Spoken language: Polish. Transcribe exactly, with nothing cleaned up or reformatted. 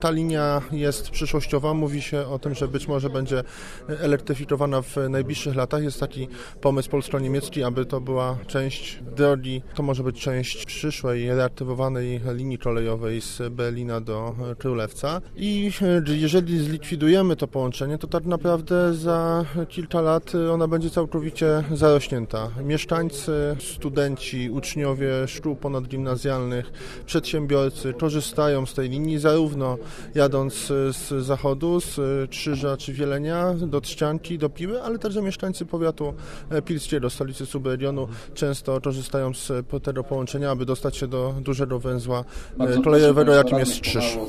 Ta linia jest przyszłościowa, mówi się o tym, że być może będzie elektryfikowana w najbliższych latach. Jest taki pomysł polsko-niemiecki, aby to była część drogi, to może być część przyszłej, reaktywowanej linii kolejowej z Berlina do Królewca. I jeżeli zlikwidujemy to połączenie, to tak naprawdę za kilka lat ona będzie całkowicie zarośnięta. Mieszkańcy, studenci, uczniowie szkół ponadgimnazjalnych, przedsiębiorcy korzystają z tej linii, zarówno jadąc z zachodu, z Krzyża czy Wielenia do Trzcianki, do Piły, ale także mieszkańcy powiatu pilskiego, stolicy subregionu, często korzystają z tego połączenia, aby dostać się do dużego węzła kolejowego, jakim jest Krzyż.